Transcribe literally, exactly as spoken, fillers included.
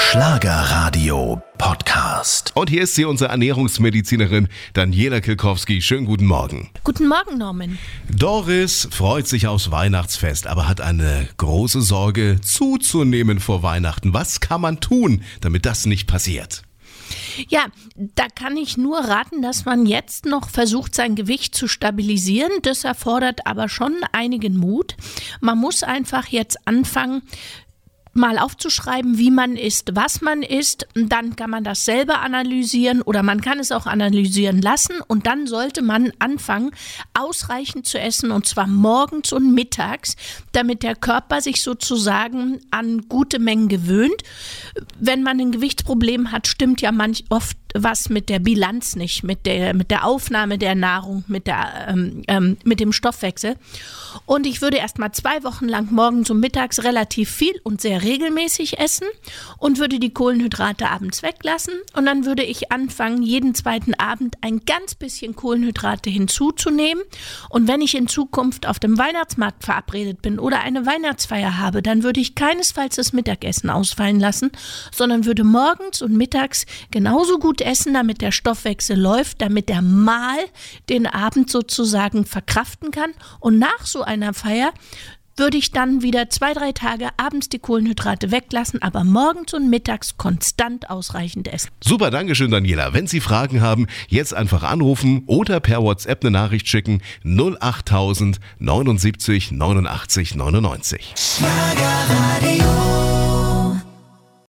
Schlagerradio Podcast. Und hier ist sie, unsere Ernährungsmedizinerin Daniela Kilkowski. Schönen guten Morgen. Guten Morgen, Norman. Doris freut sich aufs Weihnachtsfest, aber hat eine große Sorge, zuzunehmen vor Weihnachten. Was kann man tun, damit das nicht passiert? Ja, da kann ich nur raten, dass man jetzt noch versucht, sein Gewicht zu stabilisieren. Das erfordert aber schon einigen Mut. Man muss einfach jetzt anfangen, mal aufzuschreiben, wie man isst, was man isst. Dann kann man das selber analysieren oder man kann es auch analysieren lassen. Und dann sollte man anfangen, ausreichend zu essen, und zwar morgens und mittags, damit der Körper sich sozusagen an gute Mengen gewöhnt. Wenn man ein Gewichtsproblem hat, stimmt ja manch oft was mit der Bilanz nicht, mit der, mit der Aufnahme der Nahrung, mit, der, ähm, ähm, mit dem Stoffwechsel. Und ich würde erst mal zwei Wochen lang morgens und mittags relativ viel und sehr regelmäßig essen und würde die Kohlenhydrate abends weglassen. Und dann würde ich anfangen, jeden zweiten Abend ein ganz bisschen Kohlenhydrate hinzuzunehmen. Und wenn ich in Zukunft auf dem Weihnachtsmarkt verabredet bin oder eine Weihnachtsfeier habe, dann würde ich keinesfalls das Mittagessen ausfallen lassen, sondern würde morgens und mittags genauso gut essen, damit der Stoffwechsel läuft, damit der Mahl den Abend sozusagen verkraften kann. Und nach so einer Feier würde ich dann wieder zwei, drei Tage abends die Kohlenhydrate weglassen, aber morgens und mittags konstant ausreichend essen. Super, Dankeschön, Daniela. Wenn Sie Fragen haben, jetzt einfach anrufen oder per WhatsApp eine Nachricht schicken. null acht tausend neunundsiebzig neunundachtzig neunundneunzig. Schlagerradio.